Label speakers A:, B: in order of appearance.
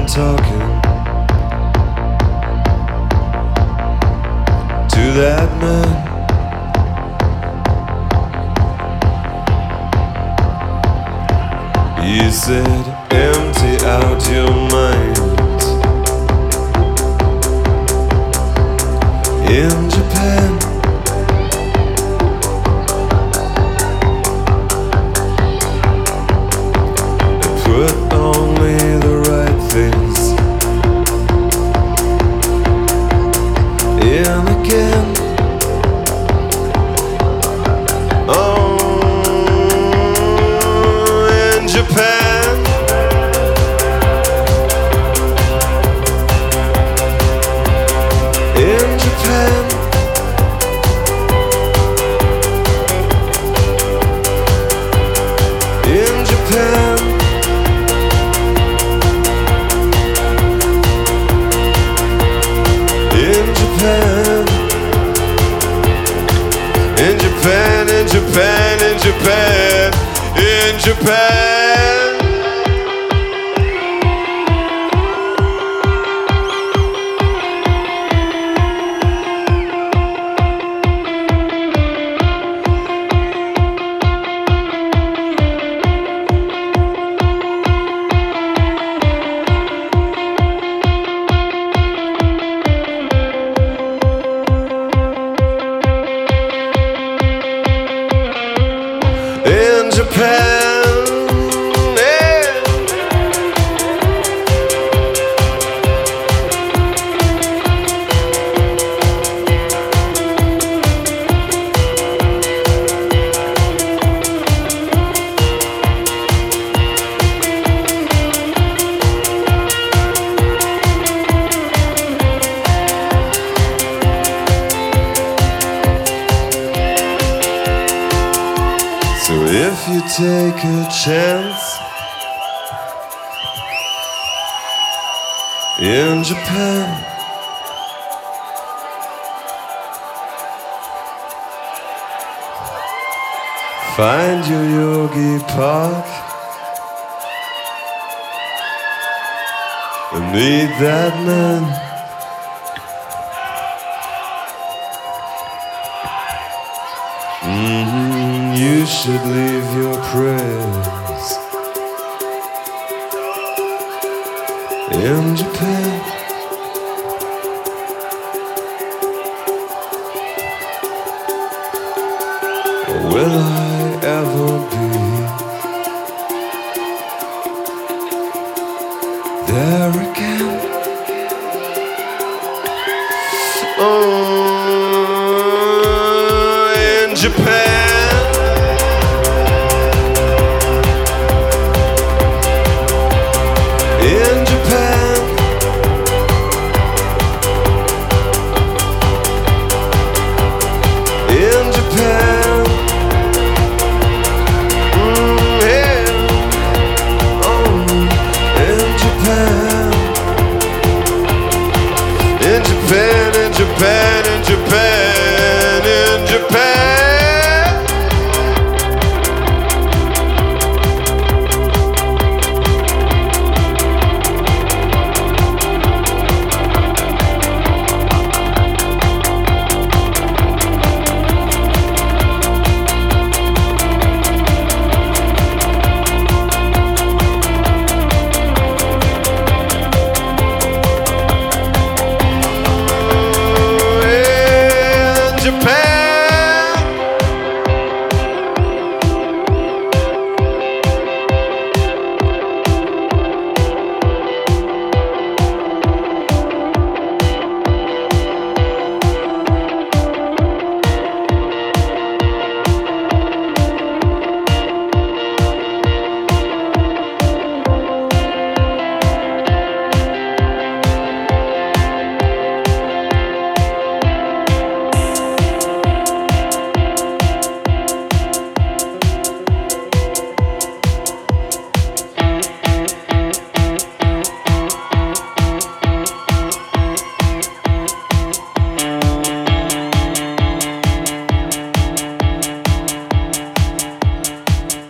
A: man talking to that man. He said, empty out your mind. In Japan, put only the right things in again. Oh, in Japan, in Japan, in Japan. In Japan, in Japan, in Japan, in Japan, in Japan. In Japan, yeah. So if you take a chance in Japan, find your Yogi Park and meet that man. You should leave your prayers in Japan. Or will I ever be there again? Oh.